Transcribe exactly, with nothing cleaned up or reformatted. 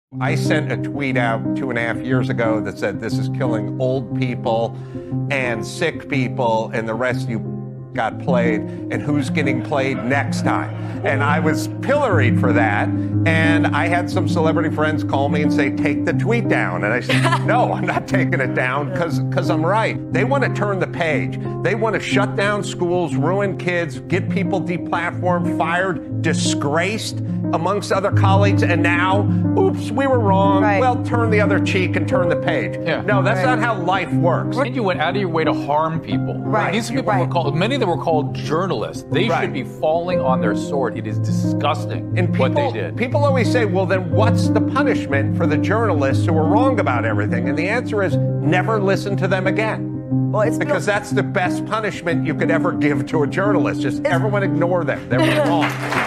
I sent a tweet out two and a half years ago that said this is killing old people and sick people, and the rest of you got played, and who's getting played next time. And I was pilloried for that, and I had some celebrity friends call me and say, take the tweet down. And I said, no, I'm not taking it down because because I'm right. They want to turn the page. They want to shut down schools, ruin kids, get people deplatformed, fired, disgraced amongst other colleagues, and now, oops, we were wrong. Right. Well, turn the other cheek and turn the page. Yeah. No, that's Right. not how life works. And you went out of your way to harm people. Right. These You're people right. were called, many of them were called journalists. They Right. should be falling on their sword. It is disgusting And people, what they did. people always say, well, then what's the punishment for the journalists who were wrong about everything? And the answer is never listen to them again. Well, it's Because that's the best punishment you could ever give to a journalist. Just everyone ignore them. They were wrong.